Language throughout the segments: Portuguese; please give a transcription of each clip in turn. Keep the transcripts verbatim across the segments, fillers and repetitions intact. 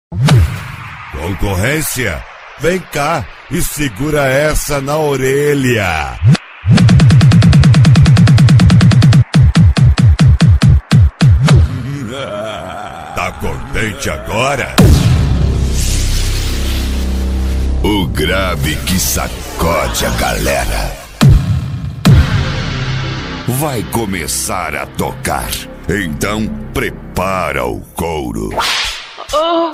Concorrência, vem cá e segura essa na orelha. Tá contente agora? O grave que sacode a galera vai começar a tocar. Então prepara o couro. Oh.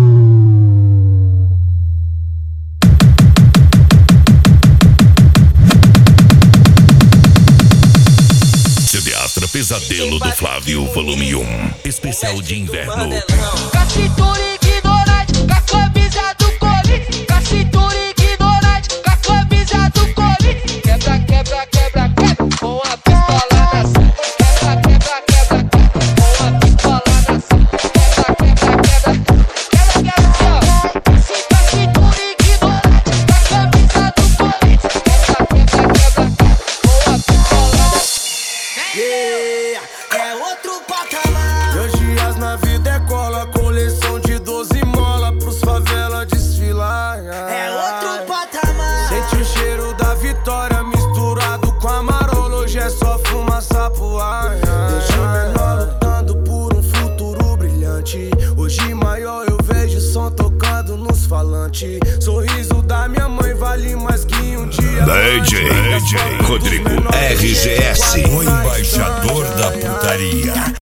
C D Astra Pesadelo do Flávio, volume um, especial de inverno. Cacitura ignorante, com a camisa do Coli. Cacitura ignorante, com a camisa do Coli. Quebra, quebra, quebra, quebra, com a pistola na cima. Quebra, quebra, quebra, quebra, com a pistola na cima. Quebra, quebra, quebra, quebra, quebra, quebra. Cacitura ignorante, com a camisa do Coli. Quebra, quebra, quebra, com a pistola na cima. Yeah, é outro patamar. Meus dias na vida é cola, coleção de doze mola pros favela desfilar. É outro patamar. Sente o cheiro da vitória misturado com a marola. Hoje é só fumaça pro ar. Deixa o menor lutando por um futuro brilhante. Hoje maior eu vejo som tocando nos falantes. Sorriso da minha mãe vale mais que um dia. D J, D J Rodrigo R G S, o embaixador da putaria.